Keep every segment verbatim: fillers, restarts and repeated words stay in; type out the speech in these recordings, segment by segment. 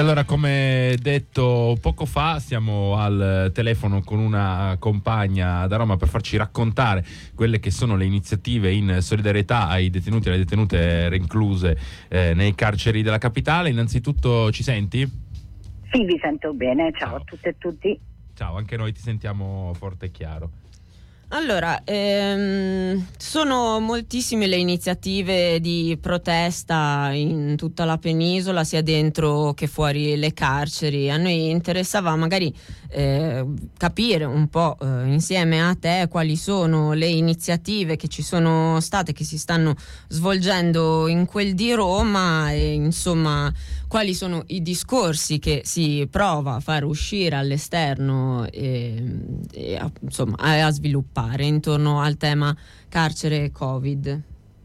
allora, come detto poco fa, siamo al telefono con una compagna da Roma per farci raccontare quelle che sono le iniziative in solidarietà ai detenuti e alle detenute recluse eh, nei carceri della capitale. Innanzitutto, ci senti? Sì, vi sento bene. Ciao, Ciao a tutte e tutti. Ciao, anche noi ti sentiamo forte e chiaro. Allora, ehm, sono moltissime le iniziative di protesta in tutta la penisola, sia dentro che fuori le carceri. A noi interessava magari eh, capire un po' eh, insieme a te quali sono le iniziative che ci sono state, che si stanno svolgendo in quel di Roma, e insomma quali sono i discorsi che si prova a far uscire all'esterno e, e a, insomma a, a sviluppare intorno al tema carcere e Covid.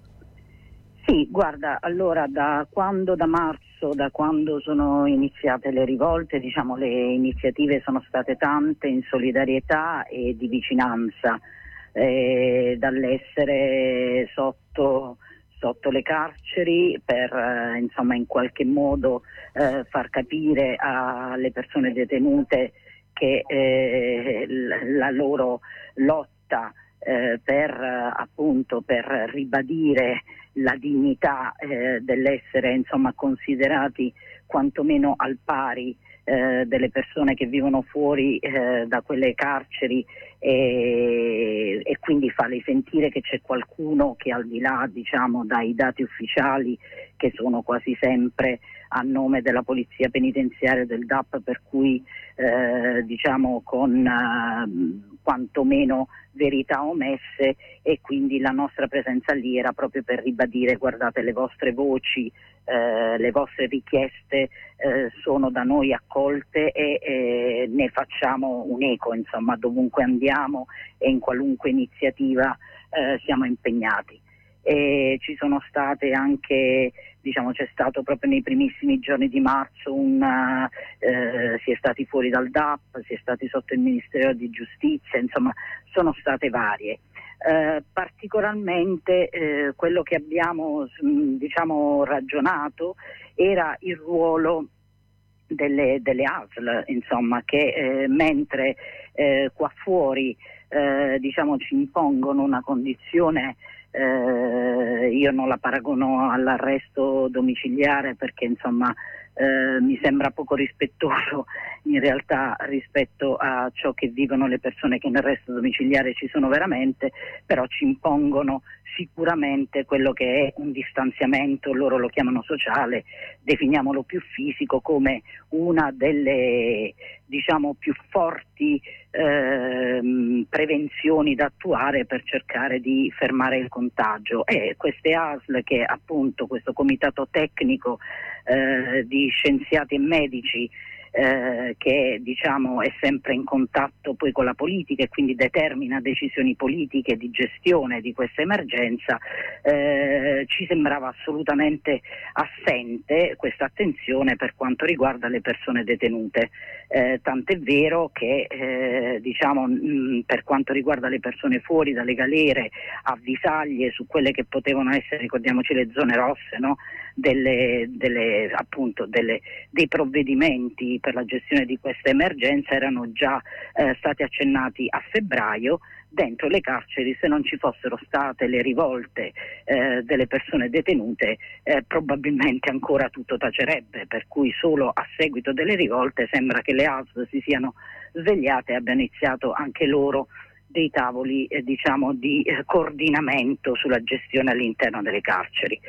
Sì, guarda, allora da quando, da marzo, da quando sono iniziate le rivolte, diciamo le iniziative sono state tante in solidarietà e di vicinanza, eh, dall'essere sotto sotto le carceri per eh, insomma in qualche modo eh, far capire alle persone detenute che eh, la loro lotta eh, per eh, appunto per ribadire la dignità eh, dell'essere insomma considerati quantomeno al pari eh, delle persone che vivono fuori eh, da quelle carceri, e, e quindi farle sentire che c'è qualcuno che al di là diciamo dai dati ufficiali, che sono quasi sempre a nome della polizia penitenziaria, del D A P, per cui eh, diciamo con eh, quantomeno verità omesse, e quindi la nostra presenza lì era proprio per ribadire: guardate, le vostre voci, eh, le vostre richieste eh, sono da noi accolte e eh, ne facciamo un'eco, insomma, dovunque andiamo e in qualunque iniziativa eh, siamo impegnati. E ci sono state anche, diciamo, c'è stato proprio nei primissimi giorni di marzo un eh, si è stati fuori dal D A P, si è stati sotto il Ministero di Giustizia, insomma sono state varie. Eh, particolarmente eh, quello che abbiamo mh, diciamo ragionato era il ruolo delle, delle A S L, insomma, che eh, mentre eh, qua fuori eh, diciamo ci impongono una condizione, eh, io non la paragono all'arresto domiciliare perché insomma eh, mi sembra poco rispettoso in realtà rispetto a ciò che vivono le persone che nell'arresto domiciliare ci sono veramente, però ci impongono sicuramente quello che è un distanziamento, loro lo chiamano sociale, definiamolo più fisico, come una delle diciamo più forti ehm, prevenzioni da attuare per cercare di fermare il contagio. E queste A S L, che appunto questo comitato tecnico eh, di scienziati e medici Eh, che diciamo è sempre in contatto poi con la politica e quindi determina decisioni politiche di gestione di questa emergenza, eh, ci sembrava assolutamente assente questa attenzione per quanto riguarda le persone detenute, eh, tant'è vero che eh, diciamo mh, per quanto riguarda le persone fuori dalle galere, avvisaglie su quelle che potevano essere, ricordiamoci, le zone rosse, no? delle, delle appunto delle, dei provvedimenti per la gestione di questa emergenza erano già eh, stati accennati a febbraio. Dentro le carceri, se non ci fossero state le rivolte eh, delle persone detenute, eh, probabilmente ancora tutto tacerebbe, per cui solo a seguito delle rivolte sembra che le A S L si siano svegliate e abbiano iniziato anche loro dei tavoli eh, diciamo di eh, coordinamento sulla gestione all'interno delle carceri.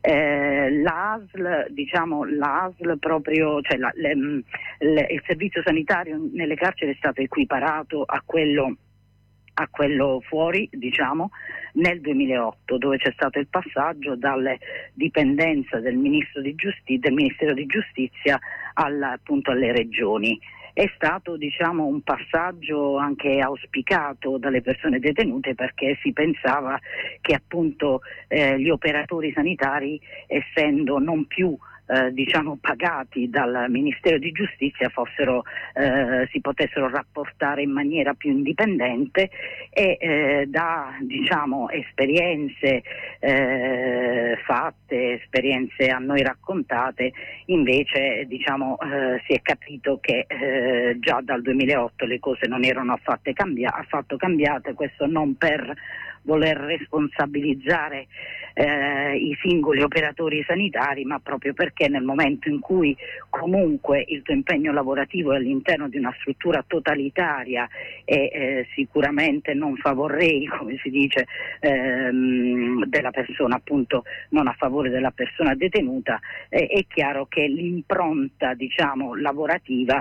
Eh, l'A S L, diciamo l'A S L proprio, cioè la, le, le, il servizio sanitario nelle carceri è stato equiparato a quello a quello fuori, diciamo, nel duemilaotto, dove c'è stato il passaggio dalle dipendenze del Ministro di Giustizia, del Ministero di Giustizia alla, appunto alle regioni. È stato diciamo un passaggio anche auspicato dalle persone detenute, perché si pensava che appunto eh, gli operatori sanitari, essendo non più eh, diciamo pagati dal Ministero di Giustizia fossero, eh, si potessero rapportare in maniera più indipendente e eh, da diciamo esperienze eh, fatte, esperienze a noi raccontate, invece diciamo eh, si è capito che eh, già dal duemilaotto le cose non erano affatto, cambia- affatto cambiate, questo non per voler responsabilizzare eh, i singoli operatori sanitari, ma proprio perché nel momento in cui comunque il tuo impegno lavorativo è all'interno di una struttura totalitaria e eh, sicuramente non favorrei, come si dice, ehm, della persona, appunto non a favore della persona detenuta, eh, è chiaro che l'impronta diciamo lavorativa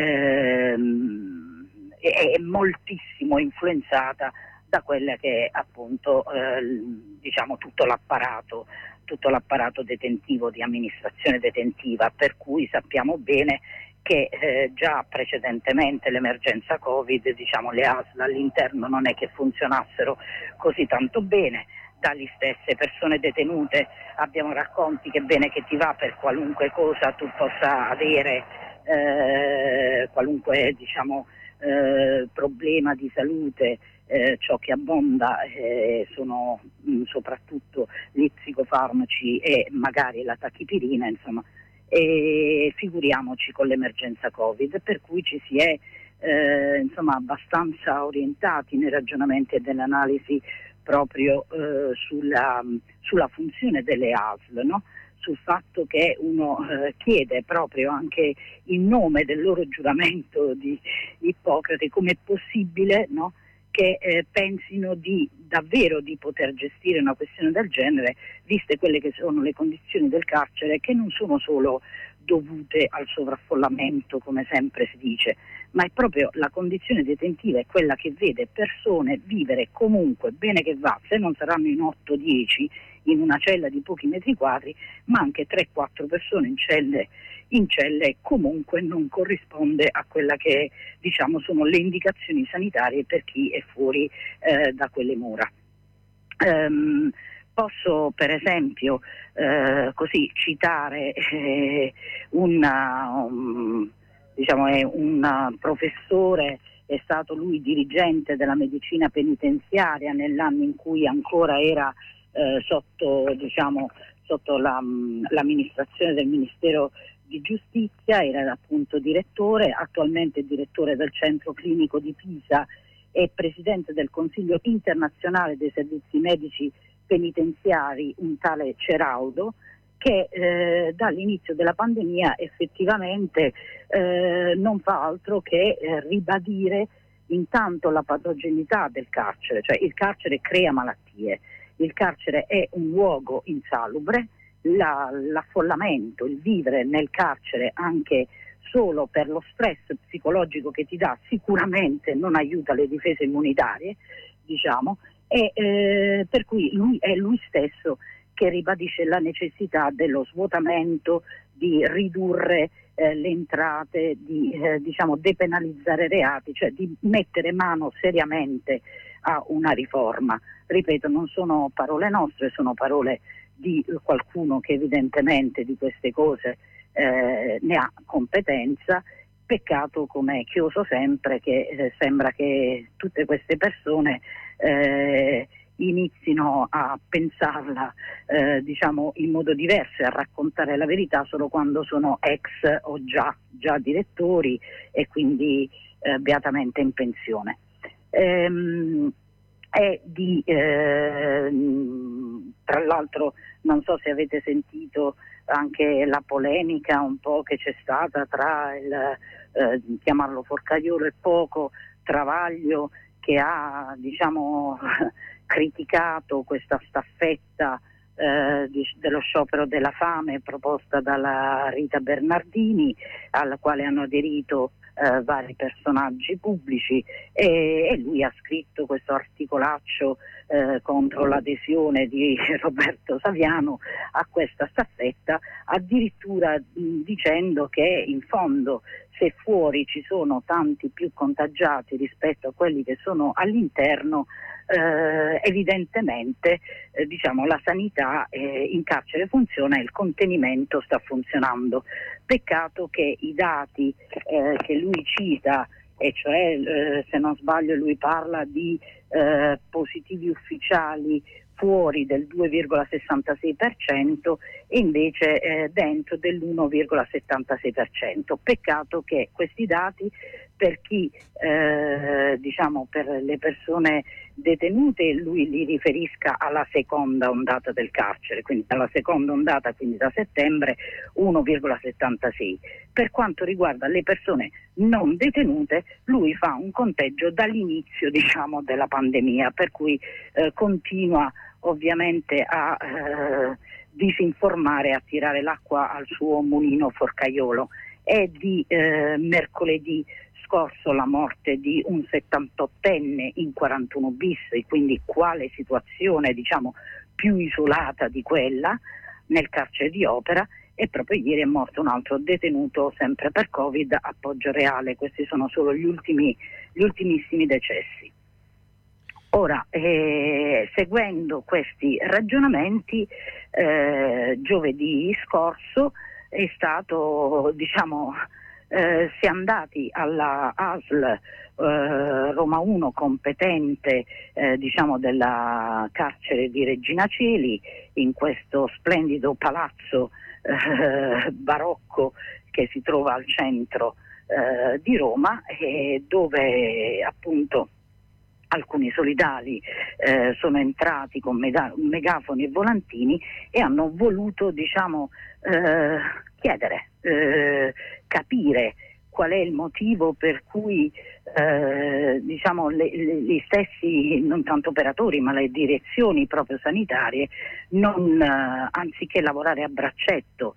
ehm, è, è moltissimo influenzata da quella che è appunto eh, diciamo tutto l'apparato, tutto l'apparato detentivo, di amministrazione detentiva, per cui sappiamo bene che eh, già precedentemente l'emergenza Covid, diciamo le A S L all'interno non è che funzionassero così tanto bene. Dalle stesse persone detenute abbiamo racconti che bene che ti va, per qualunque cosa tu possa avere, eh, qualunque diciamo eh, problema di salute, Eh, ciò che abbonda eh, sono mh, soprattutto gli psicofarmaci e magari la tachipirina, insomma, e figuriamoci con l'emergenza Covid, per cui ci si è eh, insomma abbastanza orientati nei ragionamenti e dell'analisi proprio eh, sulla, sulla funzione delle A S L, no? Sul fatto che uno eh, chiede proprio anche in nome del loro giuramento di Ippocrate come è possibile, no? Che eh, pensino di davvero di poter gestire una questione del genere, viste quelle che sono le condizioni del carcere, che non sono solo dovute al sovraffollamento, come sempre si dice, ma è proprio la condizione detentiva, è quella che vede persone vivere comunque, bene che va, se non saranno in otto dieci in una cella di pochi metri quadri, ma anche tre quattro persone in celle in celle comunque non corrisponde a quella che diciamo sono le indicazioni sanitarie per chi è fuori eh, da quelle mura. Um, posso per esempio eh, così citare eh, una, um, diciamo è un professore, è stato lui dirigente della medicina penitenziaria nell'anno in cui ancora era eh, sotto diciamo sotto la, l'amministrazione del Ministero di Giustizia, era appunto direttore, attualmente direttore del Centro Clinico di Pisa e presidente del Consiglio internazionale dei servizi medici penitenziari, un tale Ceraudo, che eh, dall'inizio della pandemia effettivamente eh, non fa altro che eh, ribadire intanto la patogenicità del carcere, cioè il carcere crea malattie, il carcere è un luogo insalubre, La, l'affollamento, il vivere nel carcere anche solo per lo stress psicologico che ti dà sicuramente non aiuta le difese immunitarie, diciamo, e eh, per cui lui è lui stesso che ribadisce la necessità dello svuotamento, di ridurre eh, le entrate, di eh, diciamo depenalizzare reati, cioè di mettere mano seriamente a una riforma. Ripeto, non sono parole nostre, sono parole di qualcuno che evidentemente di queste cose eh, ne ha competenza. Peccato, come chioso sempre, che eh, sembra che tutte queste persone eh, inizino a pensarla eh, diciamo in modo diverso, a raccontare la verità solo quando sono ex o già, già direttori e quindi eh, beatamente in pensione. Ehm, è di eh, tra l'altro non so se avete sentito anche la polemica un po' che c'è stata tra il eh, chiamarlo forcaiolo e poco Travaglio, che ha diciamo criticato questa staffetta eh, di, dello sciopero della fame proposta dalla Rita Bernardini, alla quale hanno aderito eh, vari personaggi pubblici, e, e lui ha scritto questo articolaccio eh, contro l'adesione di Roberto Saviano a questa staffetta, addirittura mh, dicendo che in fondo se fuori ci sono tanti più contagiati rispetto a quelli che sono all'interno, eh, evidentemente eh, diciamo, la sanità eh, in carcere funziona e il contenimento sta funzionando. Peccato che i dati eh, che lui cita, e cioè eh, se non sbaglio lui parla di eh, positivi ufficiali fuori del due virgola sessantasei per cento e invece eh, dentro dell'uno virgola settantasei per cento. Peccato che questi dati, per chi eh, diciamo per le persone detenute, lui li riferisca alla seconda ondata del carcere, quindi alla seconda ondata, quindi da settembre uno virgola settantasei. Per quanto riguarda le persone non detenute, lui fa un conteggio dall'inizio, diciamo, della pandemia, per cui eh, continua ovviamente a eh, disinformare, a tirare l'acqua al suo mulino forcaiolo. È di eh, mercoledì scorso la morte di un settantottenne in quarantuno bis, e quindi quale situazione, diciamo, più isolata di quella nel carcere di Opera, e proprio ieri è morto un altro detenuto sempre per Covid a Poggioreale. Questi sono solo gli ultimi, gli ultimissimi decessi. Ora, eh, seguendo questi ragionamenti, eh, giovedì scorso è stato, diciamo, eh, si è andati alla A S L eh, Roma uno competente, eh, diciamo, della carcere di Regina Coeli, in questo splendido palazzo eh, barocco che si trova al centro eh, di Roma, e dove appunto alcuni solidali eh, sono entrati con meda- megafoni e volantini e hanno voluto, diciamo, eh, chiedere, eh, capire qual è il motivo per cui eh, diciamo, le, le, gli stessi, non tanto operatori, ma le direzioni proprio sanitarie, non, eh, anziché lavorare a braccetto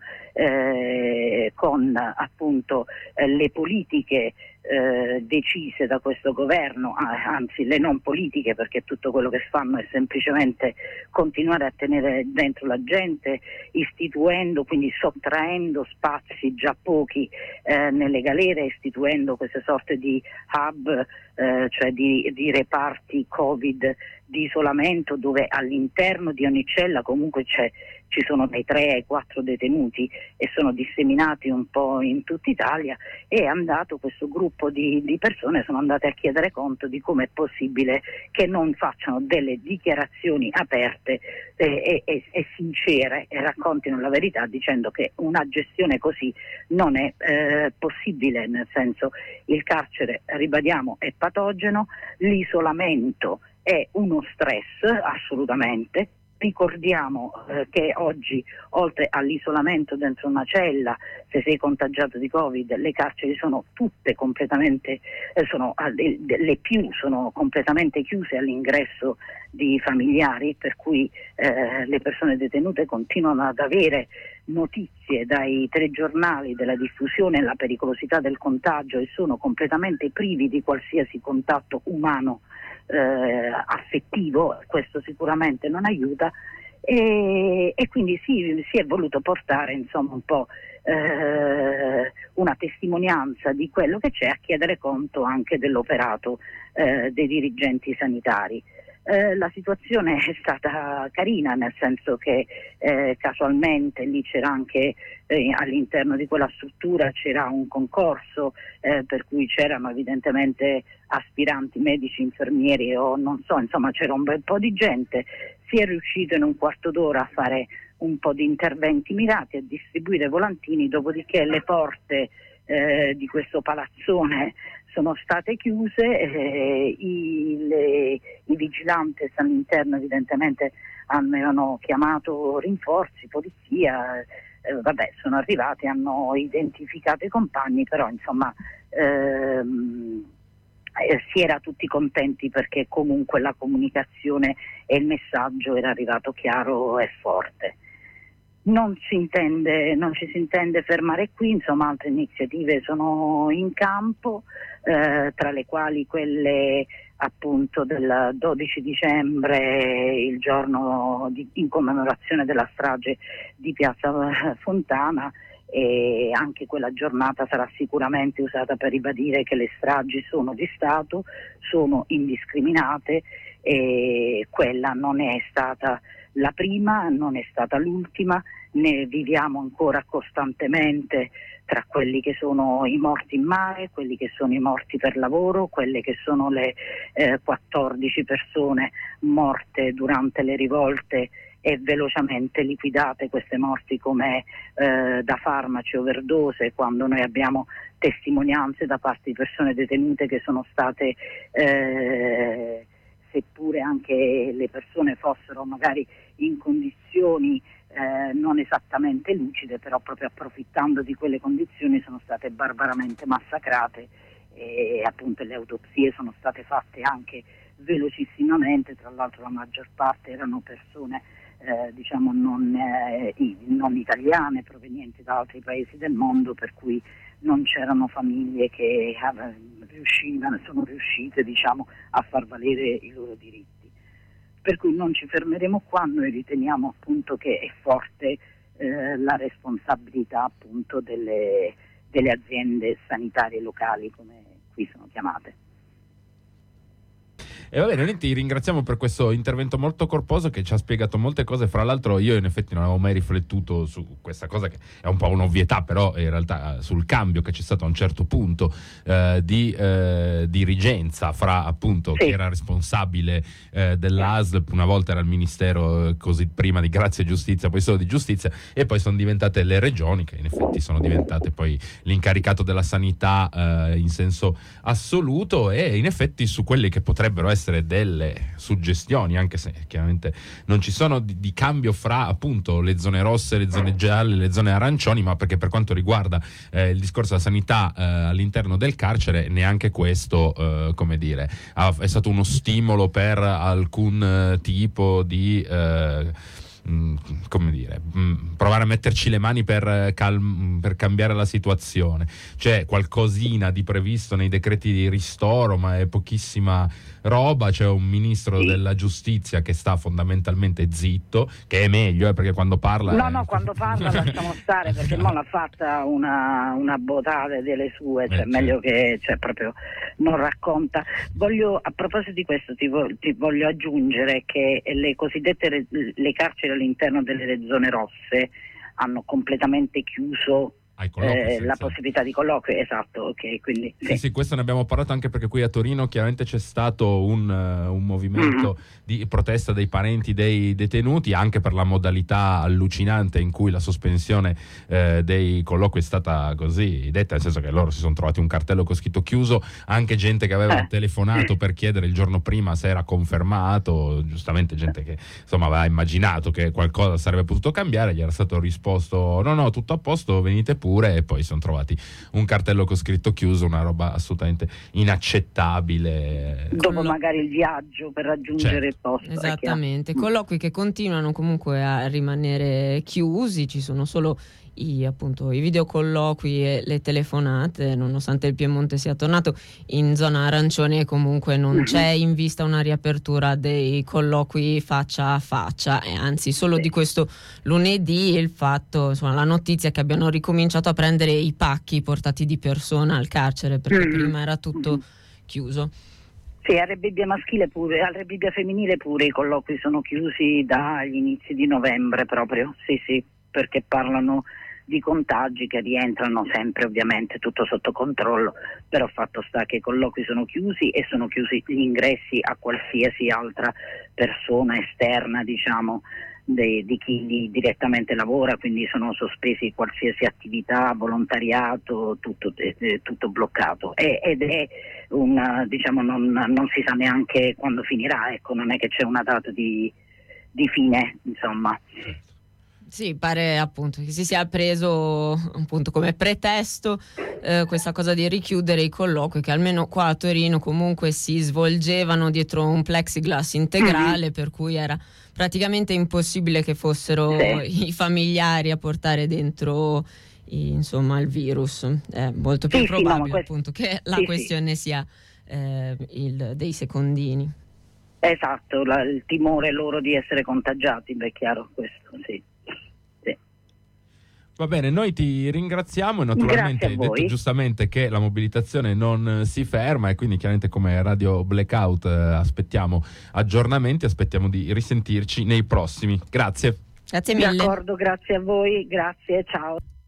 eh, con appunto eh, le politiche eh, decise da questo governo, anzi le non politiche, perché tutto quello che fanno è semplicemente continuare a tenere dentro la gente, istituendo, quindi sottraendo spazi già pochi eh, nelle galere, istituendo queste sorte di hub, eh, cioè di, di reparti Covid di isolamento, dove all'interno di ogni cella comunque c'è, ci sono dai tre ai quattro detenuti e sono disseminati un po' in tutta Italia. E è andato questo gruppo di, di persone, sono andate a chiedere conto di come è possibile che non facciano delle dichiarazioni aperte e, e, e sincere e raccontino la verità, dicendo che una gestione così non è eh, possibile, nel senso, il carcere, ribadiamo, è patogeno, l'isolamento è uno stress assolutamente. Ricordiamo eh, che oggi, oltre all'isolamento dentro una cella, se sei contagiato di Covid, le carceri sono tutte completamente, eh, sono, le, le più sono completamente chiuse all'ingresso di familiari, per cui eh, le persone detenute continuano ad avere notizie dai telegiornali della diffusione e la pericolosità del contagio e sono completamente privi di qualsiasi contatto umano Eh, affettivo. Questo sicuramente non aiuta, e, e quindi si, si è voluto portare, insomma, un po' eh, una testimonianza di quello che c'è, a chiedere conto anche dell'operato eh, dei dirigenti sanitari. Eh, la situazione è stata carina, nel senso che eh, casualmente lì c'era anche eh, all'interno di quella struttura c'era un concorso eh, per cui c'erano evidentemente aspiranti medici, infermieri o non so, insomma c'era un bel po' di gente. Si è riuscito in un quarto d'ora a fare un po' di interventi mirati, a distribuire volantini, dopodiché le porte eh, di questo palazzone sono state chiuse, eh, i, le, i vigilantes all'interno evidentemente avevano chiamato rinforzi, polizia, eh, vabbè, sono arrivati, hanno identificato i compagni, però insomma ehm, eh, si era tutti contenti perché comunque la comunicazione e il messaggio era arrivato chiaro e forte. Non si intende, non ci si intende fermare qui, insomma altre iniziative sono in campo, eh, tra le quali quelle appunto del dodici dicembre, il giorno di, in commemorazione della strage di Piazza Fontana, e anche quella giornata sarà sicuramente usata per ribadire che le stragi sono di Stato, sono indiscriminate e quella non è stata la prima, non è stata l'ultima, ne viviamo ancora costantemente tra quelli che sono i morti in mare, quelli che sono i morti per lavoro, quelle che sono le eh, quattordici persone morte durante le rivolte e velocemente liquidate queste morti come eh, da farmaci, overdose, quando noi abbiamo testimonianze da parte di persone detenute che sono state, eh, seppure anche le persone fossero magari in condizioni eh, non esattamente lucide, però proprio approfittando di quelle condizioni sono state barbaramente massacrate e appunto le autopsie sono state fatte anche velocissimamente, tra l'altro la maggior parte erano persone Eh, diciamo non, eh, non italiane provenienti da altri paesi del mondo, per cui non c'erano famiglie che eh, riuscivano, sono riuscite diciamo a far valere i loro diritti, per cui non ci fermeremo qua. Noi riteniamo appunto che è forte eh, la responsabilità appunto delle, delle aziende sanitarie locali, come qui sono chiamate. E va bene, noi ti ringraziamo per questo intervento molto corposo che ci ha spiegato molte cose. Fra l'altro io in effetti non avevo mai riflettuto su questa cosa, che è un po' un'ovvietà, però in realtà sul cambio che c'è stato a un certo punto eh, di eh, dirigenza fra appunto sì. chi era responsabile eh, dell'A S L, una volta era il Ministero eh, così prima di Grazia e Giustizia, poi solo di Giustizia, e poi sono diventate le regioni, che in effetti sono diventate poi l'incaricato della sanità eh, in senso assoluto, e in effetti su quelle che potrebbero essere essere delle suggestioni, anche se chiaramente non ci sono, di, di cambio fra appunto le zone rosse, le zone gialle, le zone arancioni, ma perché per quanto riguarda eh, il discorso della sanità eh, all'interno del carcere, neanche questo eh, come dire ha, è stato uno stimolo per alcun eh, tipo di eh, come dire, provare a metterci le mani per, cal- per cambiare la situazione. C'è qualcosina di previsto nei decreti di ristoro, ma è pochissima roba. C'è un ministro sì. della giustizia che sta fondamentalmente zitto, che è meglio eh, perché quando parla no è... no quando parla lasciamo stare, perché non l'ha fatta una, una botale delle sue, cioè eh, meglio certo. che cioè, proprio non racconta. Voglio, a proposito di questo ti, vo- ti voglio aggiungere che le cosiddette re- le carceri all'interno delle zone rosse hanno completamente chiuso Eh, la possibilità di colloquio, esatto, ok, quindi sì. Sì, sì, questo ne abbiamo parlato anche perché qui a Torino chiaramente c'è stato un, uh, un movimento mm-hmm. di protesta dei parenti dei detenuti, anche per la modalità allucinante in cui la sospensione eh, dei colloqui è stata così detta, nel senso che loro si sono trovati un cartello con scritto chiuso, anche gente che aveva eh. telefonato per chiedere il giorno prima se era confermato, giustamente gente che insomma aveva immaginato che qualcosa sarebbe potuto cambiare, gli era stato risposto no no tutto a posto, venite pure, e poi sono trovati un cartello con scritto chiuso, una roba assolutamente inaccettabile. Dopo magari il viaggio per raggiungere il certo. posto. Esattamente, colloqui che continuano comunque a rimanere chiusi, ci sono solo i, appunto, i videocolloqui e le telefonate, nonostante il Piemonte sia tornato in zona arancione, comunque non c'è in vista una riapertura dei colloqui faccia a faccia, e anzi solo di questo lunedì il fatto, insomma, la notizia che abbiano ricominciato a prendere i pacchi portati di persona al carcere, perché mm-hmm. prima era tutto mm-hmm. chiuso. Sì, a Rebibbia maschile pure, a Rebibbia femminile pure i colloqui sono chiusi dagli inizi di novembre proprio, sì sì, perché parlano di contagi che rientrano sempre, ovviamente tutto sotto controllo, però fatto sta che i colloqui sono chiusi e sono chiusi gli ingressi a qualsiasi altra persona esterna, diciamo, de, di chi lì direttamente lavora, quindi sono sospesi qualsiasi attività, volontariato, tutto, eh, tutto bloccato, e, ed è una, diciamo, non, non si sa neanche quando finirà, ecco, non è che c'è una data di, di fine, insomma. Sì, pare appunto che si sia preso appunto come pretesto eh, questa cosa di richiudere i colloqui, che almeno qua a Torino comunque si svolgevano dietro un plexiglass integrale, mm-hmm. per cui era praticamente impossibile che fossero sì. i familiari a portare dentro i, insomma il virus. È molto più sì, probabile sì, no, questo... appunto che la sì, questione sì. sia eh, il, dei secondini. Esatto, la, il timore loro di essere contagiati, beh, è chiaro questo, sì. Va bene, noi ti ringraziamo e naturalmente hai detto giustamente che la mobilitazione non si ferma e quindi chiaramente come Radio Blackout eh, aspettiamo aggiornamenti, aspettiamo di risentirci nei prossimi. Grazie. Grazie mille. D'accordo, grazie a voi, grazie, ciao.